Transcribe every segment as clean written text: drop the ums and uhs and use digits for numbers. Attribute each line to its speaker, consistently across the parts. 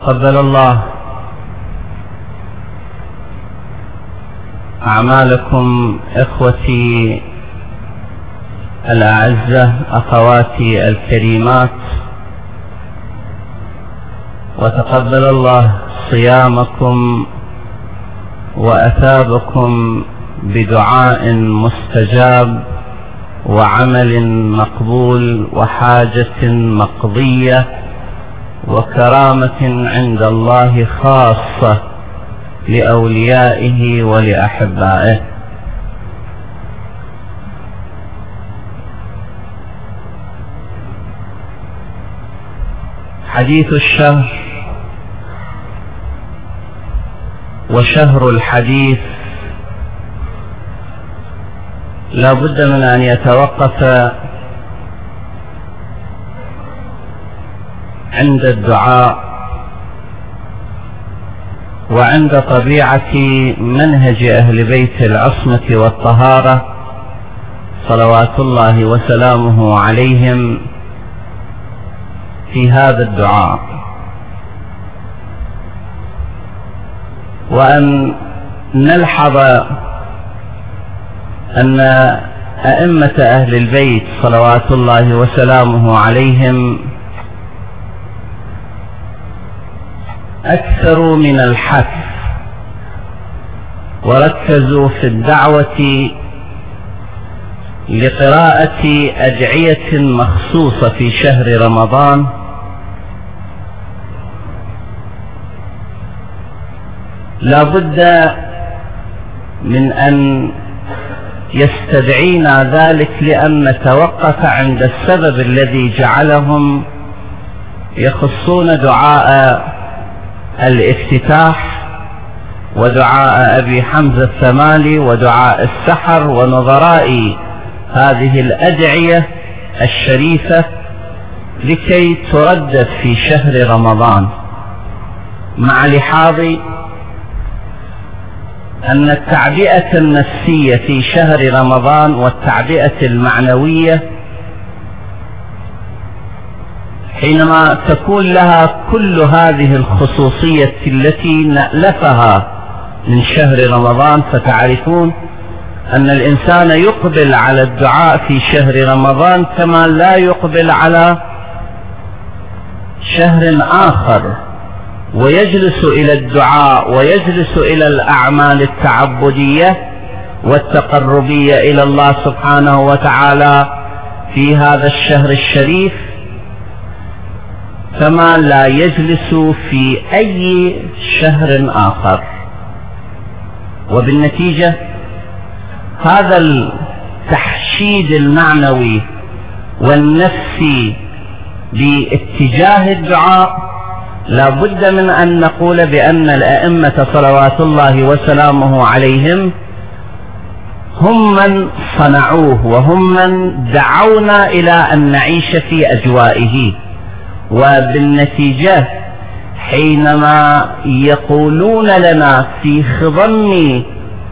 Speaker 1: قبل الله أعمالكم إخوتي الأعزة، أخواتي الكريمات، وتقبل الله صيامكم وأثابكم بدعاء مستجاب وعمل مقبول وحاجة مقضية وكرامة عند الله خاصة لأوليائه ولأحبائه. حديث الشهر وشهر الحديث لا بد من أن يتوقف عند الدعاء وعند طبيعة منهج أهل بيت العصمة والطهارة صلوات الله وسلامه عليهم في هذا الدعاء، وأن نلحظ أن أئمة أهل البيت صلوات الله وسلامه عليهم أكثروا من الحث وركزوا في الدعوة لقراءة أدعية مخصوصة في شهر رمضان، لا بد من أن يستدعينا ذلك لأن نتوقف عند السبب الذي جعلهم يخصون دعاء الافتتاح ودعاء أبي حمزة الثمالي ودعاء السحر ونظراء هذه الأدعية الشريفة لكي تردد في شهر رمضان، مع لحاظ أن التعبئة النفسية في شهر رمضان والتعبئة المعنوية حينما تكون لها كل هذه الخصوصية التي نألفها من شهر رمضان، فتعرفون أن الإنسان يقبل على الدعاء في شهر رمضان كما لا يقبل على شهر آخر، ويجلس إلى الدعاء ويجلس إلى الأعمال التعبدية والتقربية إلى الله سبحانه وتعالى في هذا الشهر الشريف كما لا يجلس في أي شهر آخر. وبالنتيجة هذا التحشيد المعنوي والنفسي باتجاه الدعاء لا بد من أن نقول بأن الأئمة صلوات الله وسلامه عليهم هم من صنعوه وهم من دعونا إلى أن نعيش في أجوائه. وبالنتيجة حينما يقولون لنا في خضم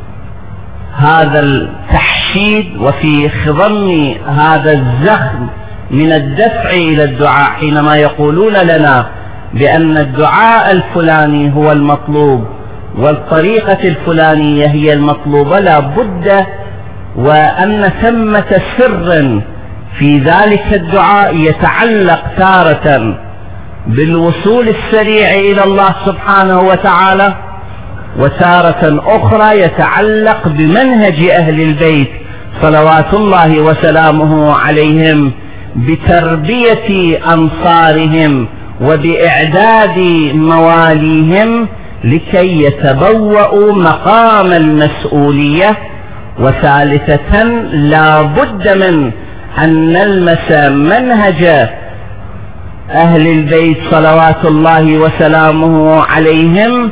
Speaker 1: هذا التحشيد وفي خضم هذا الزخم من الدفع إلى الدعاء، حينما يقولون لنا بأن الدعاء الفلاني هو المطلوب والطريقة الفلانية هي المطلوبة، لا بد وأن ثمة سر في ذلك الدعاء يتعلق تارة بالوصول السريع إلى الله سبحانه وتعالى، وتارة أخرى يتعلق بمنهج أهل البيت صلوات الله وسلامه عليهم بتربية أنصارهم وبإعداد مواليهم لكي يتبوأوا مقام المسؤولية. وثالثة لا بد من أن نلمس منهج أهل البيت صلوات الله وسلامه عليهم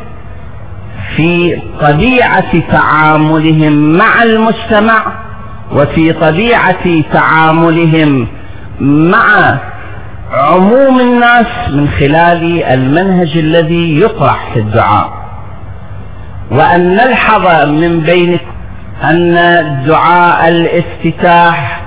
Speaker 1: في طبيعة تعاملهم مع المجتمع وفي طبيعة تعاملهم مع عموم الناس من خلال المنهج الذي يطرح في الدعاء. وأن نلحظ من بين أن دعاء الافتتاح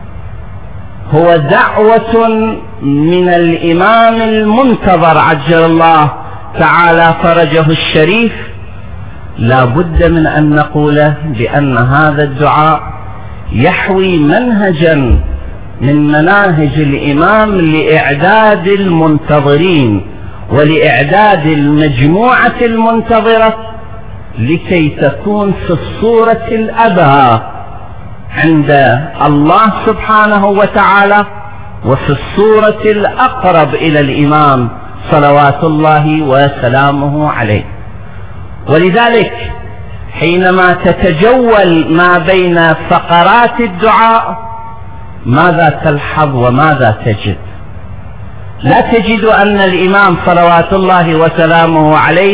Speaker 1: هو دعوة من الإمام المنتظر عجل الله تعالى فرجه الشريف، لا بد من أن نقول بأن هذا الدعاء يحوي منهجا من مناهج الإمام لإعداد المنتظرين ولإعداد المجموعة المنتظرة لكي تكون في الصورة الأبهى عند الله سبحانه وتعالى وفي الصورة الأقرب إلى الإمام صلوات الله وسلامه عليه. ولذلك حينما تتجول ما بين فقرات الدعاء ماذا تلحظ وماذا تجد؟ لا تجد أن الإمام صلوات الله وسلامه عليه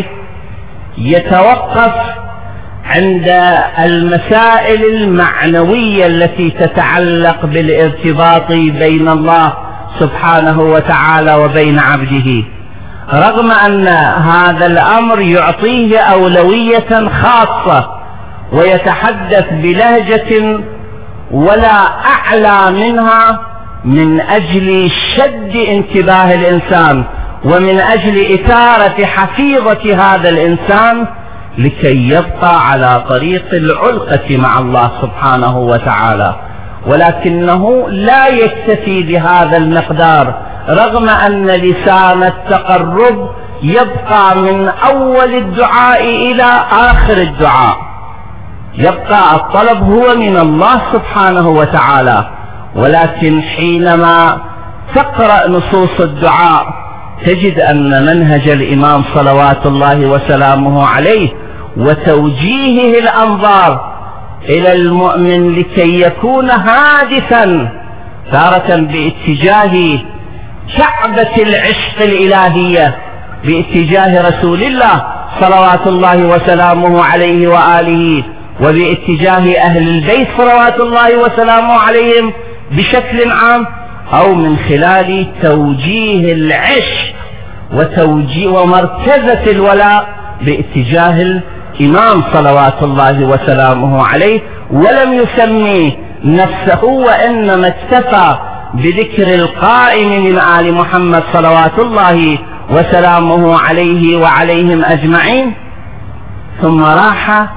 Speaker 1: يتوقف عند المسائل المعنوية التي تتعلق بالارتباط بين الله سبحانه وتعالى وبين عبده، رغم أن هذا الأمر يعطيه أولوية خاصة ويتحدث بلهجة ولا أعلى منها من أجل شد انتباه الإنسان ومن أجل إثارة حفيظة هذا الإنسان لكي يبقى على طريق العلقة مع الله سبحانه وتعالى. ولكنه لا يكتفي بهذا المقدار، رغم أن لسان التقرب يبقى من أول الدعاء إلى آخر الدعاء، يبقى الطلب هو من الله سبحانه وتعالى. ولكن حينما تقرأ نصوص الدعاء تجد أن منهج الإمام صلوات الله وسلامه عليه وتوجيهه الأنظار إلى المؤمن لكي يكون هادفا تارة باتجاه كعبة العشق الإلهية، باتجاه رسول الله صلوات الله وسلامه عليه وآله، وباتجاه أهل البيت صلوات الله وسلامه عليهم بشكل عام، أو من خلال توجيه العشق وتوجيه ومركزة الولاء باتجاه الإمام صلوات الله وسلامه عليه. ولم يسمي نفسه وإنما اكتفى بذكر القائم من آل محمد صلوات الله وسلامه عليه وعليهم أجمعين، ثم راح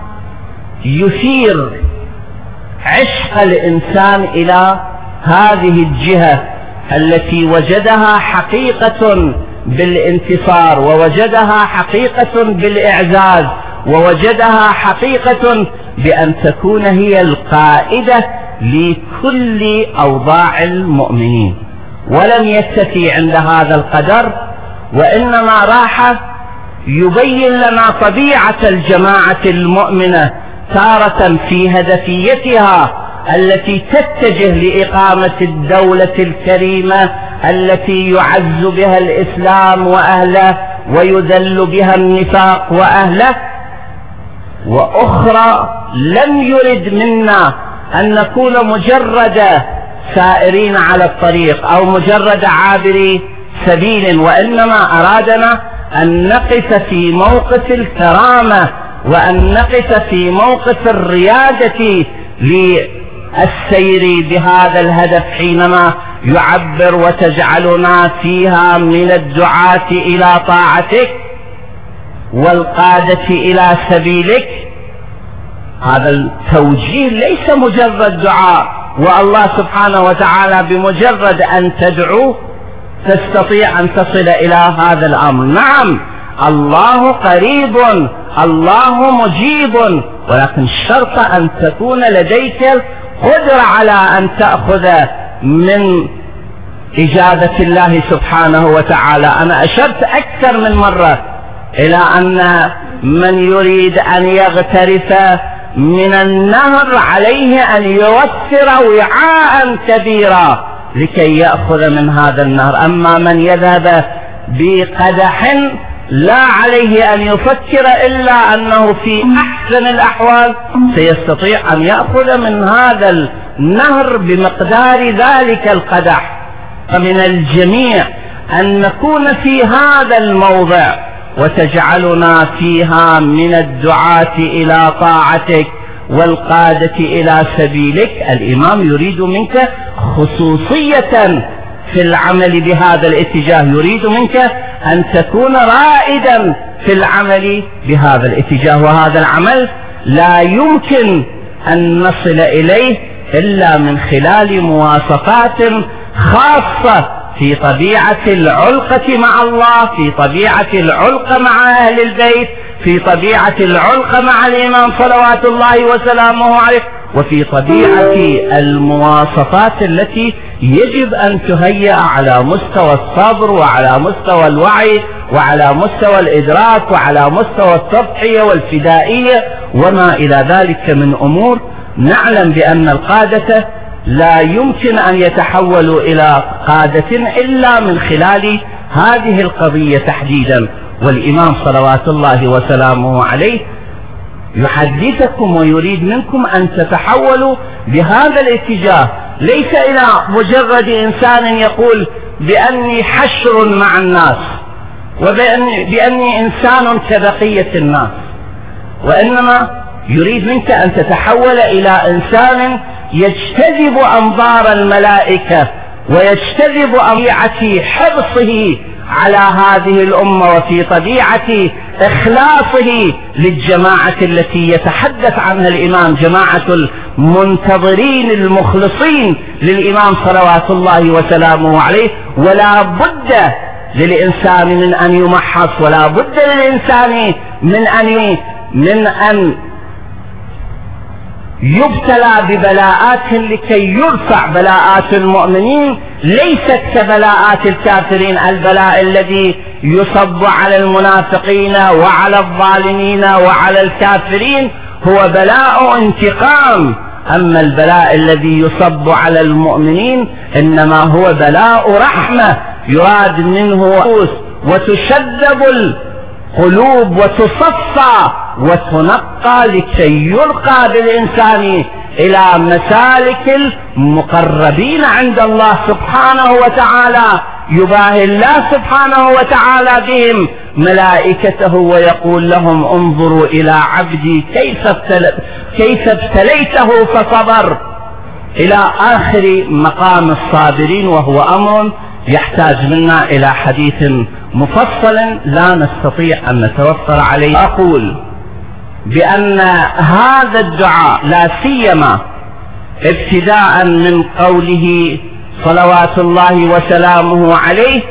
Speaker 1: يثير عشق الإنسان إلى هذه الجهة التي وجدها حقيقة بالانتصار، ووجدها حقيقة بالإعزاز، ووجدها حقيقة بأن تكون هي القائدة لكل أوضاع المؤمنين. ولم يكتفي عند هذا القدر، وإنما راح يبين لنا طبيعة الجماعة المؤمنة تارة في هدفيتها التي تتجه لإقامة الدولة الكريمة التي يعز بها الإسلام وأهله ويذل بها النفاق وأهله، وأخرى لم يرد منا أن نكون مجرد سائرين على الطريق أو مجرد عابري سبيل، وإنما أرادنا أن نقف في موقف الكرامة وأن نقف في موقف الريادة للسير بهذا الهدف، حينما يعبر وتجعلنا فيها من الدعاة إلى طاعتك والقادة إلى سبيلك. هذا التوجيه ليس مجرد دعاء، والله سبحانه وتعالى بمجرد أن تدعو تستطيع أن تصل إلى هذا الأمر. نعم الله قريب، الله مجيب، ولكن الشرط أن تكون لديك قدرة على أن تأخذ من إجابة الله سبحانه وتعالى. أنا أشرت أكثر من مرة إلى أن من يريد أن يغترف من النهر عليه أن يوفر وعاء كبيرا لكي يأخذ من هذا النهر. أما من يذهب بقدح لا عليه أن يفكر إلا أنه في أحسن الأحوال سيستطيع أن يأخذ من هذا النهر بمقدار ذلك القدح. فمن الجميع أن نكون في هذا الموضع وتجعلنا فيها من الدعاة إلى طاعتك والقادة إلى سبيلك. الإمام يريد منك خصوصية في العمل بهذا الاتجاه، يريد منك أن تكون رائدا في العمل بهذا الاتجاه. وهذا العمل لا يمكن أن نصل إليه إلا من خلال مواصفات خاصة في طبيعة العلقة مع الله، في طبيعة العلقة مع أهل البيت، في طبيعة العلقة مع الإمام صلوات الله وسلامه عليه، وفي طبيعة المواصفات التي يجب أن تهيأ على مستوى الصبر وعلى مستوى الوعي وعلى مستوى الإدراك وعلى مستوى التضحية والفدائية وما إلى ذلك من أمور. نعلم بأن القادة لا يمكن أن يتحولوا إلى قادة إلا من خلال هذه القضية تحديدا. والإمام صلوات الله وسلامه عليه يحدثكم ويريد منكم أن تتحولوا بهذا الاتجاه، ليس إلى مجرد إنسان يقول بأني حشر مع الناس وبأني إنسان كبقية الناس، وإنما يريد منك أن تتحول إلى إنسان يجتذب أنظار الملائكة ويجتذب طبيعة حرصه على هذه الأمة وفي طبيعة إخلاصه للجماعة التي يتحدث عنها الإمام، جماعة المنتظرين المخلصين للإمام صلوات الله وسلامه عليه. ولا بد للإنسان من أن يمحص، ولا بد للإنسان من أن يبتلى ببلاءات لكي يرفع بلاءات المؤمنين، ليست كبلاءات الكافرين. البلاء الذي يصب على المنافقين وعلى الظالمين وعلى الكافرين هو بلاء انتقام، أما البلاء الذي يصب على المؤمنين إنما هو بلاء رحمة، يراد منه وتشذب القلوب وتصفى وتنقى لكي يلقى بالإنسان إلى مسالك المقربين عند الله سبحانه وتعالى. يباهي الله سبحانه وتعالى بهم ملائكته ويقول لهم انظروا إلى عبدي كيف ابتليته فصبر، إلى آخر مقام الصابرين، وهو أمر يحتاج منا إلى حديث مفصل لا نستطيع أن نتوفر عليه. أقول بأن هذا الدعاء لا سيما ابتداء من قوله صلوات الله وسلامه عليه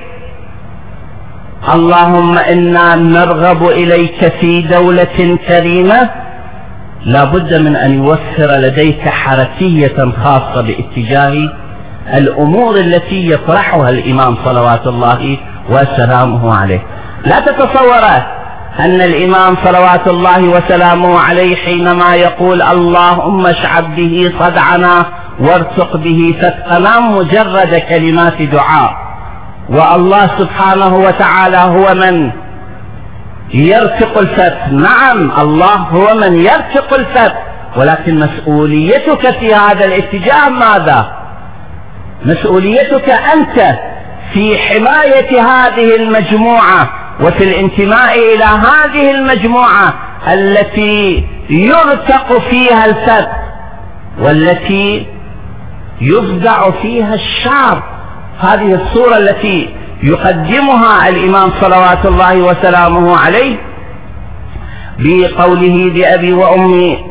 Speaker 1: اللهم إنا نرغب إليك في دولة كريمة، لا بد من أن يوفر لديك حركية خاصة باتجاه الأمور التي يطرحها الإمام صلوات الله وسلامه عليه. لا تتصور أن الإمام صلوات الله وسلامه عليه حينما يقول اللهم اشعب به صدعنا وارزق به فتقنا مجرد كلمات دعاء، والله سبحانه وتعالى هو من يرتق الفتح. نعم الله هو من يرتق الفتح، ولكن مسؤوليتك في هذا الاتجاه ماذا؟ مسؤوليتك أنت في حماية هذه المجموعة وفي الانتماء إلى هذه المجموعة التي يرتق فيها الفتح والتي يفزع فيها الشعر. هذه الصورة التي يقدمها الإمام صلوات الله وسلامه عليه بقوله بأبي وأمي،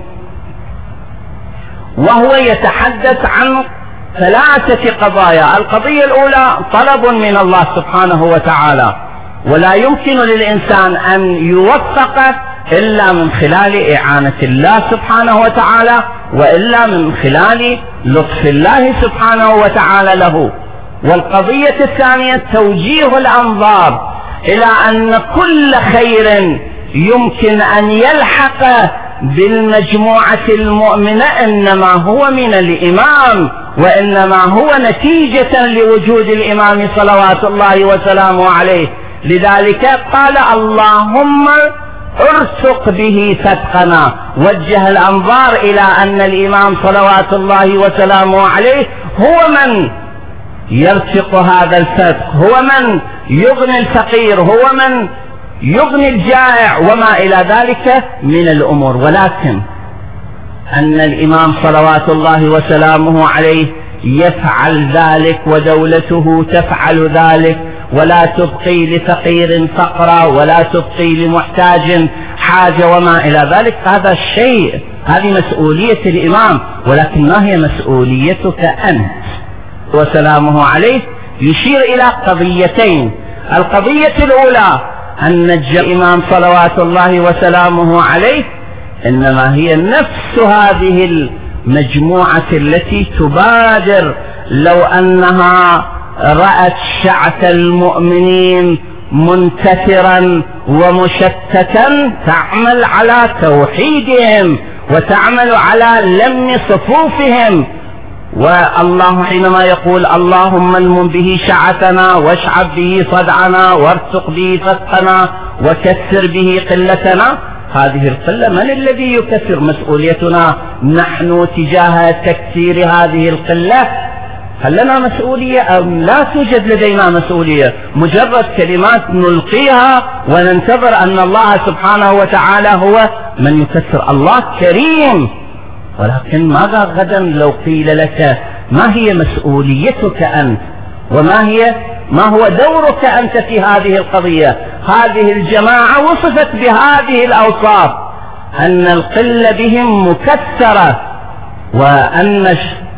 Speaker 1: وهو يتحدث عن ثلاثة قضايا. القضية الأولى طلب من الله سبحانه وتعالى، ولا يمكن للإنسان أن يوفق إلا من خلال إعانة الله سبحانه وتعالى، وإلا من خلال لطف الله سبحانه وتعالى له. والقضية الثانية توجيه الأنظار إلى أن كل خير يمكن أن يلحق بالمجموعة المؤمنة إنما هو من الإمام، وإنما هو نتيجة لوجود الإمام صلوات الله وسلامه عليه. لذلك قال اللهم ارزق به فتقنا، وجه الأنظار إلى أن الإمام صلوات الله وسلامه عليه هو من يرزق هذا الفتق، هو من يغني الفقير، هو من يغني الجائع وما إلى ذلك من الأمور. ولكن أن الإمام صلوات الله وسلامه عليه يفعل ذلك ودولته تفعل ذلك، ولا تبقي لفقير فقرا ولا تبقي لمحتاج حاجة وما إلى ذلك. هذا الشيء، هذه مسؤولية الإمام، ولكن ما هي مسؤوليتك أنت؟ وسلامه عليه يشير إلى قضيتين. القضية الأولى أن الإمام صلوات الله وسلامه عليه إنما هي نفس هذه المجموعة التي تبادر لو أنها رأت شعث المؤمنين منتثرا ومشتتا تعمل على توحيدهم وتعمل على لم صفوفهم. والله حينما يقول اللهم المن به شعثنا واشعب به صدعنا وارزق به فتقنا وكثر به قلتنا، هذه القلة من الذي يكثر؟ مسؤوليتنا نحن تجاه تكثير هذه القلة. هل لنا مسؤولية أم لا توجد لدينا مسؤولية؟ مجرد كلمات نلقيها وننتظر أن الله سبحانه وتعالى هو من يكثر. الله كريم، ولكن ماذا غدا لو قيل لك ما هي مسؤوليتك أنت ما هو دورك أنت في هذه القضية؟ هذه الجماعة وصفت بهذه الأوصاف، أن القلة بهم مكثرة، وأن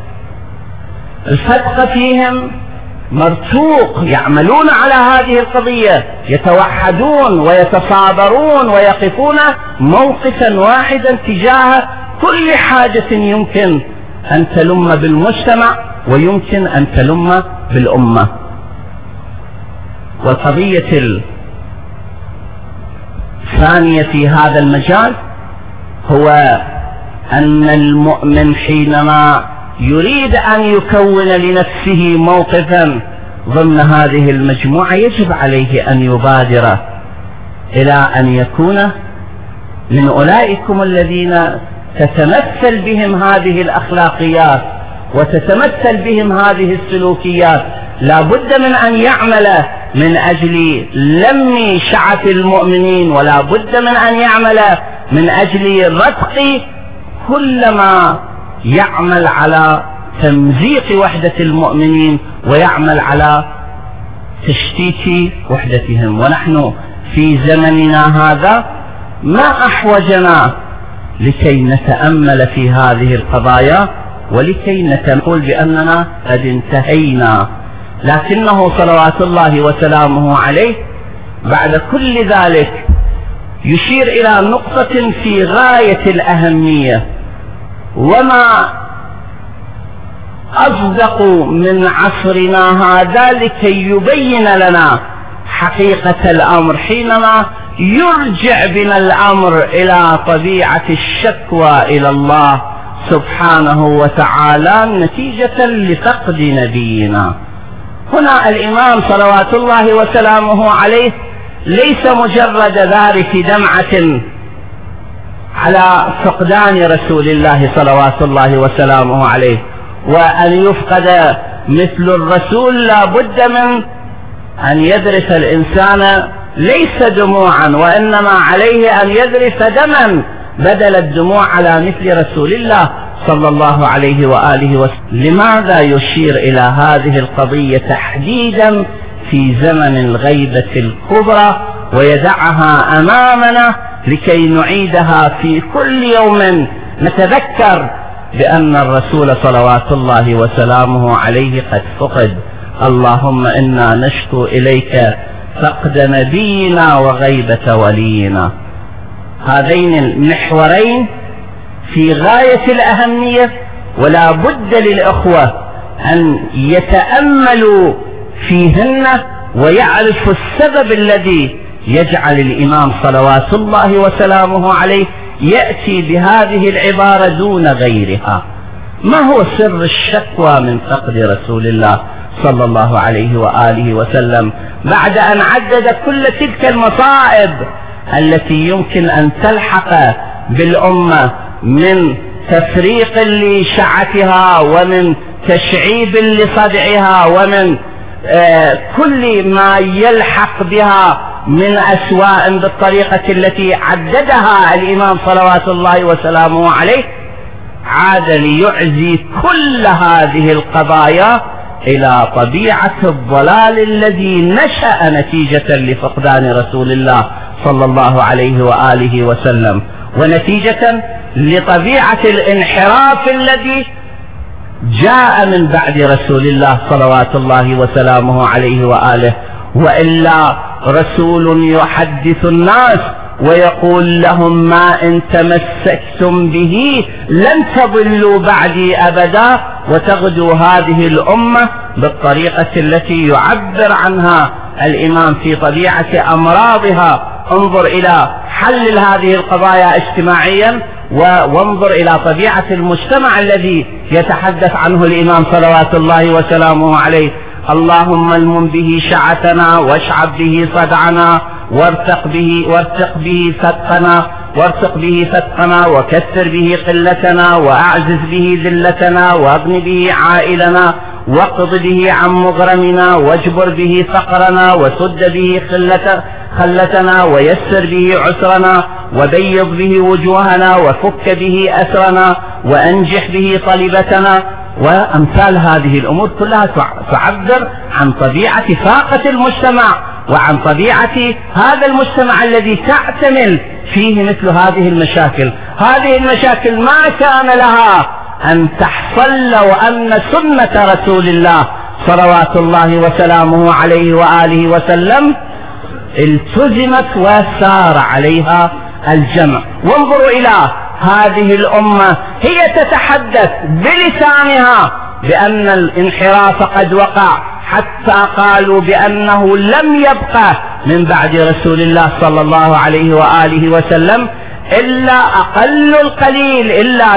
Speaker 1: الفتق فيهم مرتوق، يعملون على هذه القضية، يتوحدون ويتصابرون ويقفون موقفا واحدا تجاه كل حاجة يمكن أن تلم بالمجتمع ويمكن أن تلم بالأمة. والقضية الثانية في هذا المجال هو أن المؤمن حينما يريد أن يكون لنفسه موقفا ضمن هذه المجموعة يجب عليه أن يبادر إلى أن يكون من أولئكم الذين تتمثل بهم هذه الأخلاقيات وتتمثل بهم هذه السلوكيات. لا بد من أن يعمل من أجل لم شعث المؤمنين، ولا بد من أن يعمل من أجل رتق كل ما يعمل على تمزيق وحدة المؤمنين ويعمل على تشتيت وحدتهم. ونحن في زمننا هذا ما أحوجنا لكي نتأمل في هذه القضايا ولكي نقول بأننا قد انتهينا، لكنه صلوات الله وسلامه عليه بعد كل ذلك يشير إلى نقطة في غاية الأهمية. وما أصدق من عصرنا هذا لكي يبين لنا حقيقة الأمر حينما يرجع بنا الأمر إلى طبيعة الشكوى إلى الله سبحانه وتعالى نتيجة لفقد نبينا. هنا الإمام صلوات الله وسلامه عليه ليس مجرد ذلك دمعة على فقدان رسول الله صلوات الله وسلامه عليه، وأن يفقد مثل الرسول لا بد من أن يذرف الإنسان ليس دموعا، وإنما عليه أن يذرف دما بدل الدموع على مثل رسول الله صلى الله عليه وآله وسلم. لماذا يشير إلى هذه القضية تحديدا في زمن الغيبة الكبرى ويدعها أمامنا لكي نعيدها في كل يوم نتذكر بأن الرسول صلوات الله وسلامه عليه قد فقد؟ اللهم إنا نشكو إليك فقد نبينا وغيبة ولينا. هذين المحورين في غاية الأهمية، ولا بد للأخوة أن يتأملوا فيهن ويعرفوا السبب الذي يجعل الإمام صلوات الله وسلامه عليه يأتي بهذه العبارة دون غيرها. ما هو سر الشكوى من فقد رسول الله صلى الله عليه وآله وسلم بعد أن عدد كل تلك المصائب التي يمكن أن تلحق بالأمة من تفريق لشعتها ومن تشعيب لصدعها ومن كل ما يلحق بها من أسواء بالطريقة التي عددها الإمام صلوات الله وسلامه عليه؟ عاد ليعزي كل هذه القضايا إلى طبيعة الضلال الذي نشأ نتيجة لفقدان رسول الله صلى الله عليه وآله وسلم، ونتيجة لطبيعة الانحراف الذي جاء من بعد رسول الله صلوات الله وسلامه عليه وآله. وإلا رسول يحدث الناس ويقول لهم ما إن تمسكتم به لن تضلوا بعدي أبدا، وتغدو هذه الأمة بالطريقة التي يعبر عنها الإمام في طبيعة أمراضها. انظر إلى حل هذه القضايا اجتماعيا، وانظر إلى طبيعة المجتمع الذي يتحدث عنه الإمام صلوات الله وسلامه عليه. اللهم المن به شعتنا واشعب به صدعنا وارتق به فتقنا وكثر به قلتنا وأعزز به ذلتنا وأغن به عائلنا واقض به عن مغرمنا واجبر به فقرنا وسد به خلتنا ويسر به عسرنا وبيض به وجوهنا وفك به أسرنا وأنجح به طلبتنا. وأمثال هذه الأمور كلها تعبر عن طبيعة فاقة المجتمع وعن طبيعة هذا المجتمع الذي تعتمل فيه مثل هذه المشاكل. هذه المشاكل ما كان لها أن تحصل لو أن سنة رسول الله صلوات الله وسلامه عليه وآله وسلم التزمت وسار عليها الجمع. وانظروا إلى هذه الأمة، هي تتحدث بلسانها بأن الانحراف قد وقع، حتى قالوا بأنه لم يبقى من بعد رسول الله صلى الله عليه وآله وسلم إلا أقل القليل، إلا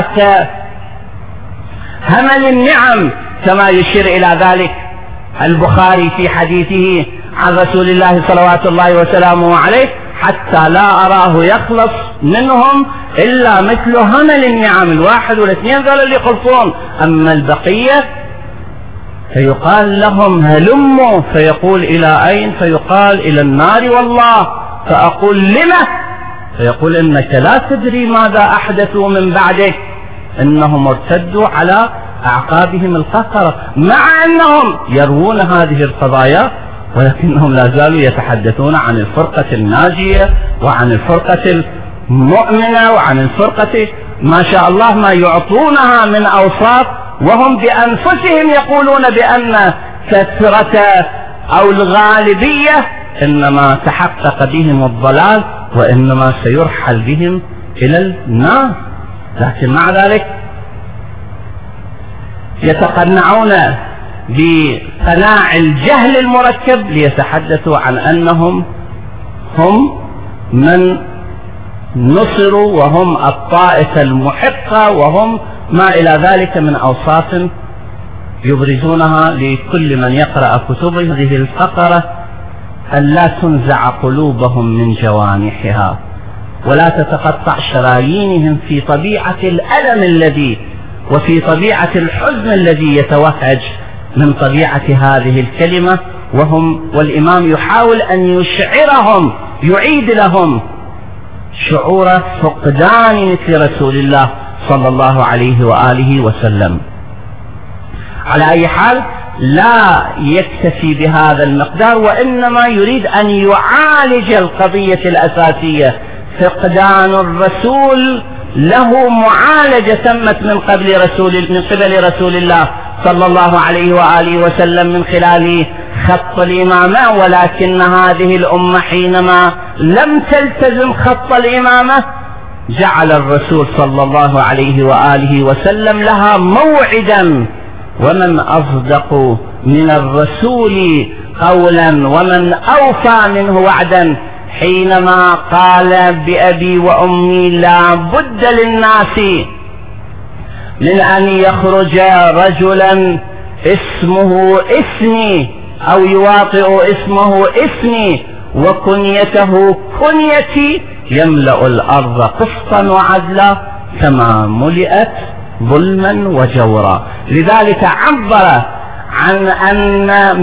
Speaker 1: كهمل النعم، كما يشير إلى ذلك البخاري في حديثه عن رسول الله صلوات الله وسلامه عليه: حتى لا أراه يخلص منهم إلا مثل همل النعم، الواحد والاثنين ذول اللي يخلصون، أما البقية فيقال لهم هلموا، فيقول إلى أين؟ فيقال إلى النار والله. فأقول لما؟ فيقول إنك لا تدري ماذا أحدثوا من بعدك، إنهم ارتدوا على أعقابهم القهقرة، مع أنهم يروون هذه القضايا ولكنهم لا زالوا يتحدثون عن الفرقة الناجية وعن الفرقة المؤمنة وعن الفرقة ما شاء الله ما يعطونها من أوصاف، وهم بأنفسهم يقولون بأن كثرة أو الغالبية إنما تحقق بهم الضلال وإنما سيرحل بهم إلى النار. لكن مع ذلك يتقنعون بقناع الجهل المركب ليتحدثوا عن أنهم هم من نصروا وهم الطائفة المحقة وهم ما إلى ذلك من أوصاف يبرزونها لكل من يقرأ كتب هذه الفقرة، أن لا تنزع قلوبهم من جوانحها ولا تتقطع شرايينهم في طبيعة الألم الذي وفي طبيعة الحزن الذي يتوهج من طبيعة هذه الكلمة. والإمام يحاول أن يشعرهم، يعيد لهم شعور فقدان مثل رسول الله صلى الله عليه وآله وسلم. على أي حال لا يكتفي بهذا المقدار، وإنما يريد أن يعالج القضية الأساسية. فقدان الرسول له معالجة تمت من قبل رسول الله صلى الله عليه وآله وسلم من خلال خط الإمامة، ولكن هذه الأمة حينما لم تلتزم خط الإمامة جعل الرسول صلى الله عليه وآله وسلم لها موعدا، ومن أصدق من الرسول قولا ومن أوفى منه وعدا، حينما قال بأبي وأمي لا بد للناس من أن يخرج رجلا اسمه اسمي أو يواطئ اسمه اسمي وكنيته كنيتي يملأ الأرض قسطا وعدلا كما ملئت ظلما وجورا. لذلك عبر عن أن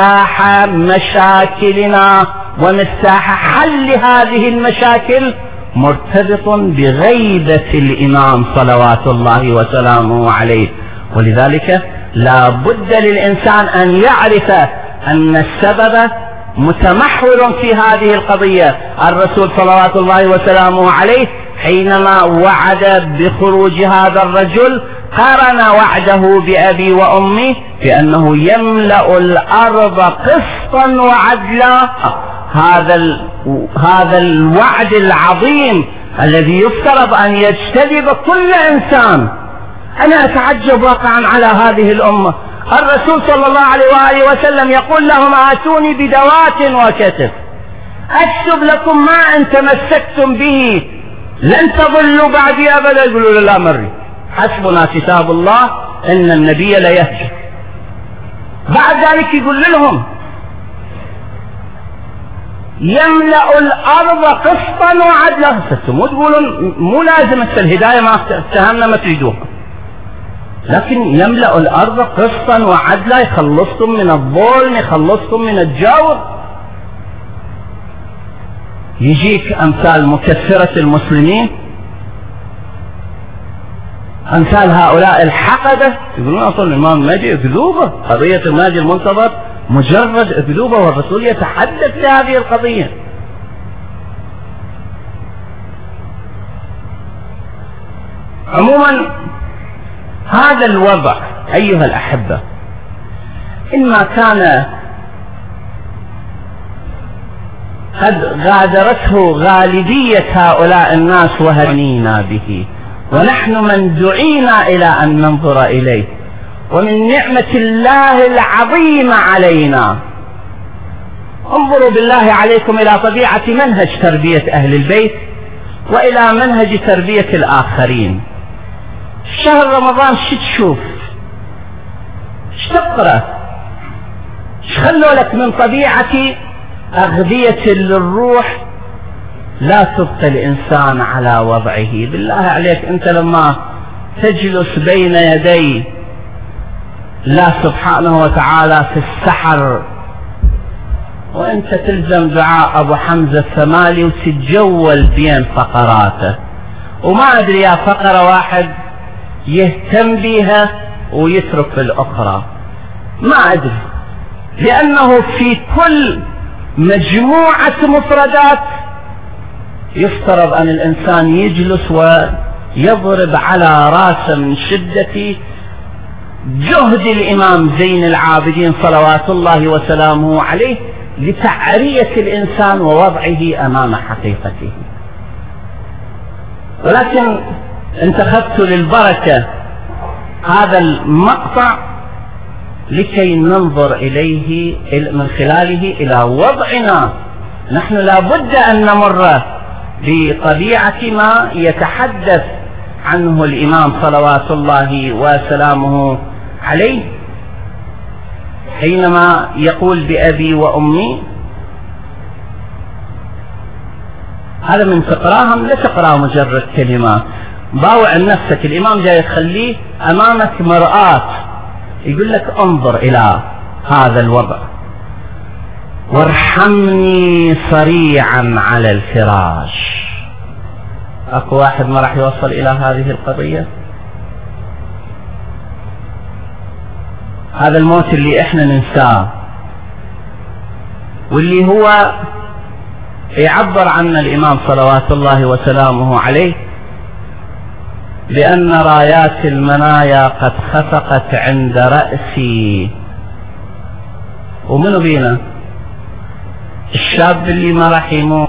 Speaker 1: مفتاح مشاكلنا ومفتاح حل هذه المشاكل مرتبط بغيبة الإمام صلوات الله وسلامه عليه. ولذلك لا بد للإنسان أن يعرف أن السبب متمحور في هذه القضية. الرسول صلوات الله وسلامه عليه حينما وعد بخروج هذا الرجل قارن وعده بأبي وأمي بأنه يملأ الأرض قسطا وعدلا. هذا الوعد العظيم الذي يفترض أن يجتذب كل إنسان. أنا أتعجب واقعا على هذه الأمة. الرسول صلى الله عليه وآله وسلم يقول لهم آتوني بدوات وكتف أكتب لكم ما أن تمسكتم به لن تضلوا بعدي أبدا. يقولوا لا مري، حسبنا كتاب الله إن النبي ليهجر. بعد ذلك يقول لهم يملأ الأرض قسطا وعدلا. مو تقولون مو لازم الهداية ما اتهمنا ما تريدوها، لكن يملأ الأرض قسطا وعدلا، يخلصكم من الظلم، يخلصكم من الجور. يجيك أمثال مكثرة المسلمين، أمثال هؤلاء الحقدة، يقولون أصلا الإمام المهدي أكذوبة، قضية المهدي المنتظر مجرد أكذوبة، والرسول يتحدث في هذه القضية. عموما هذا الوضع أيها الأحبة إما كان قد غادرته غالبية هؤلاء الناس وهنينا به، ونحن من دعينا إلى أن ننظر إليه، ومن نعمة الله العظيمة علينا. انظروا بالله عليكم إلى طبيعة منهج تربية أهل البيت وإلى منهج تربية الآخرين. شهر رمضان شو تشوف، شو تقرأ، شو خلوا لك من طبيعة أغذية للروح لا تبقى الإنسان على وضعه. بالله عليك أنت لما تجلس بين يدي الله سبحانه وتعالى في السحر وأنت تلزم دعاء أبو حمزة الثمالي وتتجول بين فقراته، وما أدري يا فقرة واحد يهتم بها ويترك الأخرى، ما أدري، لأنه في كل مجموعة مفردات يفترض أن الإنسان يجلس ويضرب على راسه من شدة جهد الإمام زين العابدين صلوات الله وسلامه عليه لتعرية الإنسان ووضعه أمام حقيقته. ولكن انتخبت للبركة هذا المقطع لكي ننظر إليه من خلاله إلى وضعنا. نحن لا بد أن نمر بطبيعة ما يتحدث عنه الإمام صلوات الله وسلامه عليه حينما يقول بأبي وأمي. هذا من تقراهم لا تقرأ مجرد كلمات، باوع نفسك. الإمام جاي يخليه أمامك مرآة، يقول لك انظر إلى هذا الوضع، وارحمني صريعا على الفراش. أكو واحد ما راح يوصل إلى هذه القضية؟ هذا الموت اللي احنا ننساه، واللي هو يعبر عنا الإمام صلوات الله وسلامه عليه بأن رايات المنايا قد خفقت عند رأسي. ومنو بينا؟ الشاب اللي ما راح يموت.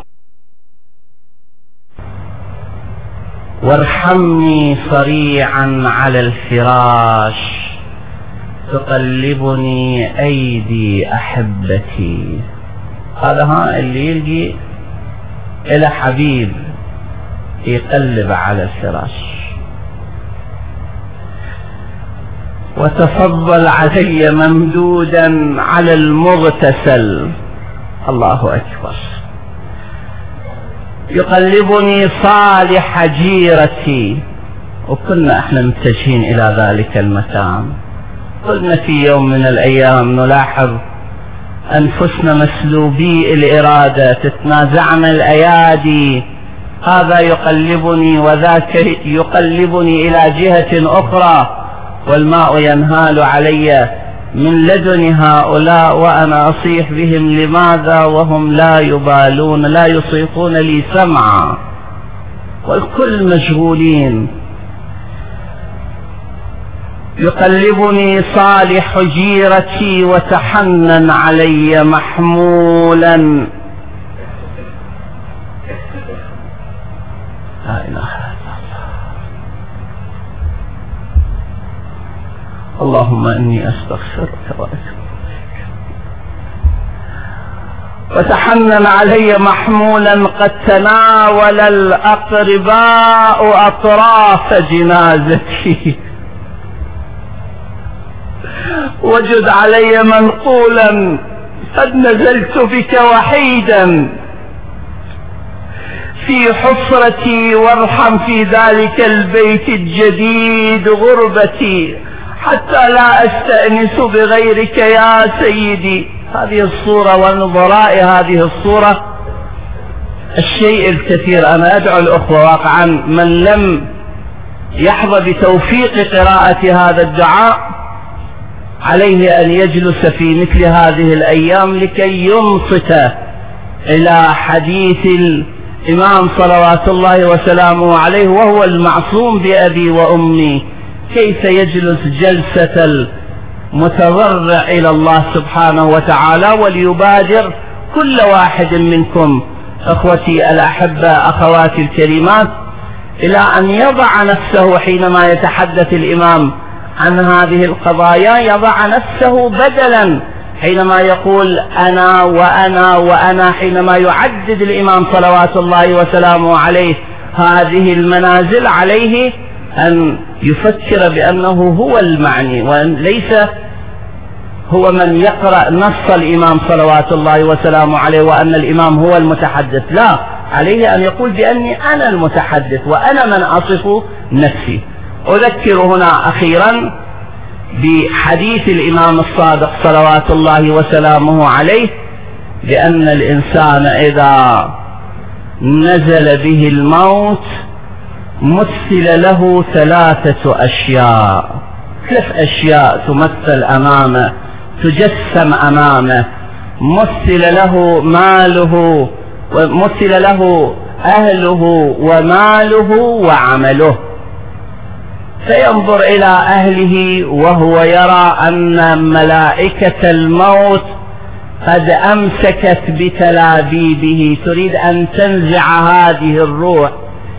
Speaker 1: وارحمني صريعا على الفراش تقلبني أيدي أحبتي. هذا اللي يلقي إلى حبيب يقلب على الفراش. وتفضل علي ممدودا على المغتسل. الله أكبر. يقلبني صالح جيرتي. وكنا احنا متجهين إلى ذلك المكان. قلنا في يوم من الأيام نلاحظ أنفسنا مسلوبي الإرادة، تتنازعنا الأيادي هذا يقلبني وذاك يقلبني إلى جهة أخرى، والماء ينهال علي من لدن هؤلاء وأنا أصيح بهم لماذا وهم لا يبالون، لا يصيحون لي سمعا، والكل مشغولين. يقلبني صالح جيرتي وتحنن علي محمولا. لا إله إلا الله. اللهم إني أستغفرك وأتوب إليك. وتحنن علي محمولا قد تناول الأقرباء أطراف جنازتي، وجد علي منقولا قد نزلت بك وحيدا في حفرتي، وارحم في ذلك البيت الجديد غربتي حتى لا أستأنس بغيرك يا سيدي. هذه الصورة ونظراء هذه الصورة الشيء الكثير. أنا أدعو الأخوة واقعا من لم يحظى بتوفيق قراءة هذا الدعاء عليه أن يجلس في مثل هذه الأيام لكي ينصت إلى حديث الإمام صلوات الله وسلامه عليه، وهو المعصوم بأبي وأمي. كيف يجلس جلسة المتضرع إلى الله سبحانه وتعالى. وليبادر كل واحد منكم أخوتي الأحبة أخواتي الكريمات إلى أن يضع نفسه حينما يتحدث الإمام عن هذه القضايا، يضع نفسه بدلا حينما يقول أنا وأنا وأنا، حينما يعدد الإمام صلوات الله وسلامه عليه هذه المنازل، عليه أن يفكر بأنه هو المعني وأن ليس هو من يقرأ نص الإمام صلوات الله وسلامه عليه وأن الإمام هو المتحدث. لا، عليه أن يقول بأني أنا المتحدث وأنا من أصف نفسي. أذكر هنا أخيرا بحديث الإمام الصادق صلوات الله وسلامه عليه بأن الإنسان إذا نزل به الموت مثل له 3 أشياء، 3 أشياء تمثل أمامه، تجسم أمامه. مثل له ماله، ومثل له أهله وماله وعمله. فينظر إلى أهله وهو يرى أن ملائكة الموت قد أمسكت بتلابيبه تريد أن تنزع هذه الروح.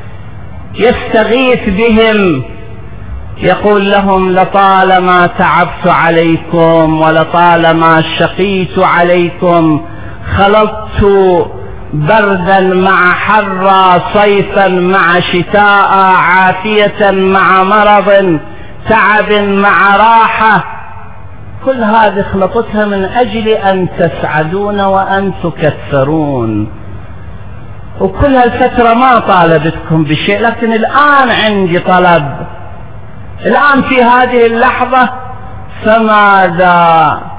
Speaker 1: يستغيث بهم، يقول لهم لطالما تعبت عليكم ولطالما شقيت عليكم، خلطت بردا مع حرا، صيفا مع شتاء، عافية مع مرض، تعب مع راحة. كل هذه خلطتها من أجل أن تسعدون وأن تكثرون. وكل هالفترة ما طالبتكم بشيء، لكن الآن عندي طلب، الآن في هذه اللحظة، فماذا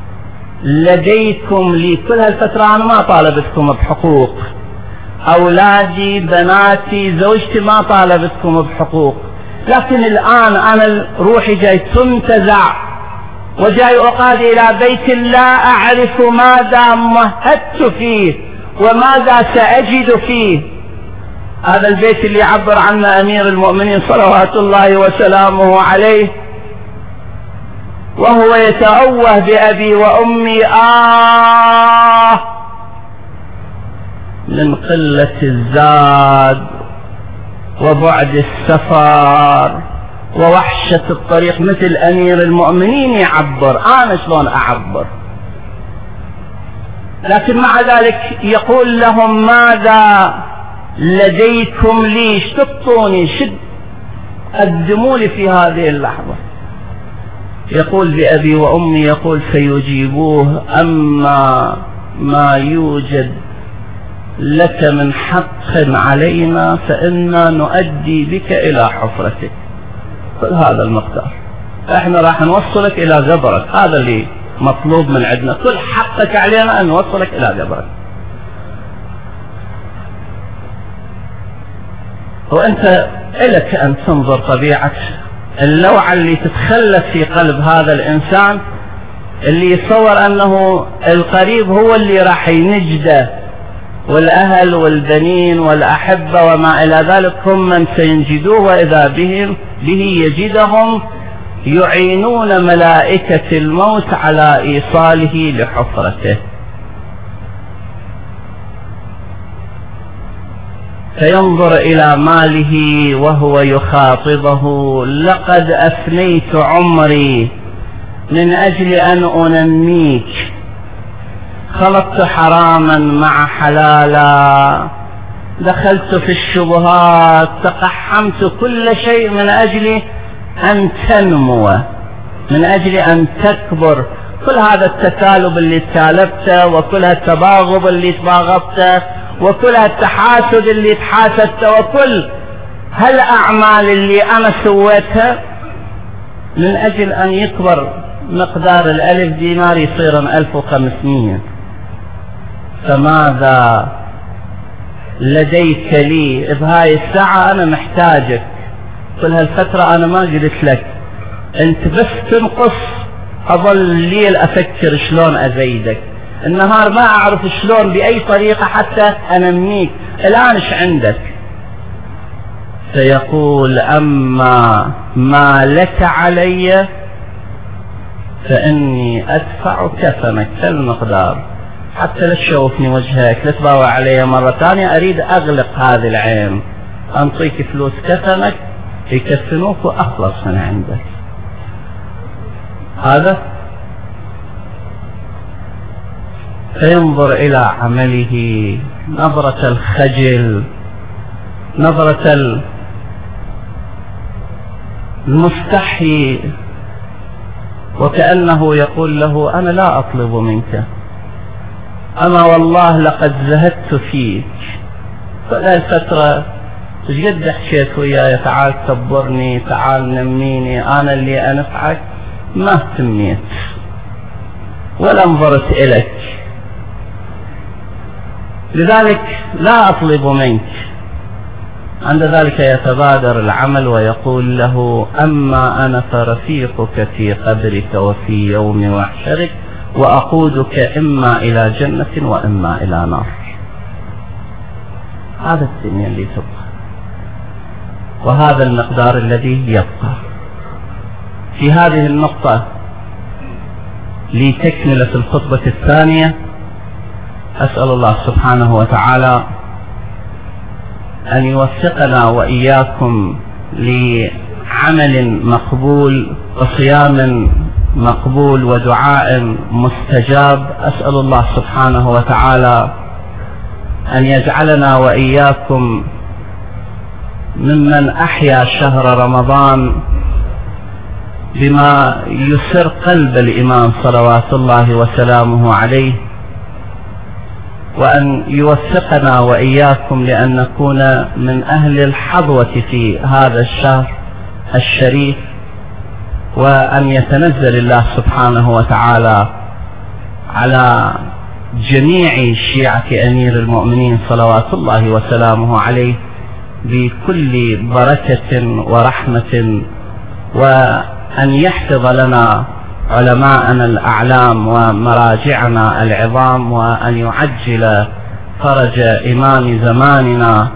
Speaker 1: لديكم لي؟ كل هالفترة أنا ما طالبتكم بحقوق، أولادي بناتي زوجتي ما طالبتكم بحقوق، لكن الآن أنا روحي جاي تنتزع وجاي أقاد إلى بيت لا أعرف ماذا مهدت فيه وماذا سأجد فيه. هذا البيت اللي يعبر عنه أمير المؤمنين صلوات الله وسلامه عليه وهو يتأوه بأبي وأمي من قلة الزاد وبعد السفر ووحشة الطريق. مثل أمير المؤمنين يعبر، أنا شلون أعبر؟ لكن مع ذلك يقول لهم ماذا لديكم لي؟ شطوني، قدموا لي في هذه اللحظة. يقول بأبي وأمي، يقول فيجيبوه أما ما يوجد لك من حق علينا فإنا نؤدي بك إلى حفرتك. كل هذا المقدار، احنا راح نوصلك إلى قبرك، هذا اللي مطلوب من عندنا، كل حقك علينا أن نوصلك إلى قبرك. وأنت إلك أن تنظر طبيعة اللوعة اللي تتخلف في قلب هذا الإنسان، اللي يتصور أنه القريب هو اللي راح ينجده، والأهل والبنين والأحبة وما إلى ذلك هم من سينجدوه، وإذا به يجدهم يعينون ملائكة الموت على إيصاله لحفرته. فينظر إلى ماله وهو يخاطبه: لقد أفنيت عمري من أجل أن أنميك، خلطت حراما مع حلالا، دخلت في الشبهات، تقحمت كل شيء من أجل أن تنمو، من أجل أن تكبر. كل هذا التكالب اللي تكالبته، وكل التباغض اللي تباغضته، وكل التحاسد اللي تحاسدته، وكل هالأعمال اللي أنا سويتها من أجل أن يكبر مقدار ال1000 دينار يصير 1500. فماذا لديك لي بهاي الساعة؟ أنا محتاجك. كل هالفترة أنا ما قلت لك، أنت بس تنقص أظل الليل أفكر شلون أزيدك، النهار ما أعرف شلون بأي طريقة حتى أنميك. الآن إيش عندك؟ فيقول: أما ما لك علي فإني أدفع كفنك كالمقدار، حتى لا تشوفني وجهك، لا تباوع علي مرة ثانية، أريد أغلق هذه العين، أنطيك فلوس كفنك يكفنوك وأخلص من عندك. هذا. فينظر إلى عمله نظرة الخجل، نظرة المستحي، وكأنه يقول له: أنا لا أطلب منك، أنا والله لقد زهدت فيك. فلا الفترة قد حكيت وياي: تعال كبرني، تعال نميني، أنا اللي أنفعك، ما اهتميت ولا نظرت إليك، لذلك لا أطلب منك. عند ذلك يتبادر العمل ويقول له: أما أنا فرفيقك في قبرك وفي يوم محشرك، وأقودك إما إلى جنة وإما إلى نار. هذا الدنيا اللي تبقى، وهذا المقدار الذي يبقى. في هذه النقطة لتكملة الخطبة الثانية، أسأل الله سبحانه وتعالى أن يوفقنا وإياكم لعمل مقبول وصيام مقبول ودعاء مستجاب. أسأل الله سبحانه وتعالى أن يجعلنا وإياكم ممن أحيا شهر رمضان بما يسر قلب الإمام صلوات الله وسلامه عليه، وأن يوفقنا وإياكم لأن نكون من أهل الحظوة في هذا الشهر الشريف، وأن يتنزل الله سبحانه وتعالى على جميع شيعة أمير المؤمنين صلوات الله وسلامه عليه بكل بركة ورحمة، وأن يحفظ لنا علماءنا الأعلام ومراجعنا العظام، وأن يعجل فرج إمام زماننا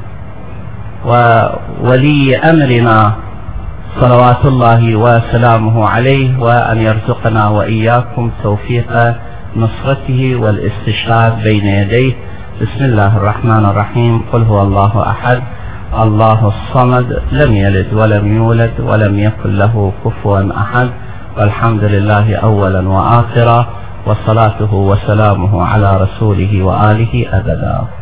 Speaker 1: وولي أمرنا صلوات الله وسلامه عليه، وأن يرزقنا وإياكم توفيق نصرته والاستشهاد بين يديه. بسم الله الرحمن الرحيم. قل هو الله أحد الله الصمد، لم يلد ولم يولد ولم يكن له كفوا أحد، والحمد لله أولا وآخرا، وصلاته وسلامه على رسوله وآله أبدا.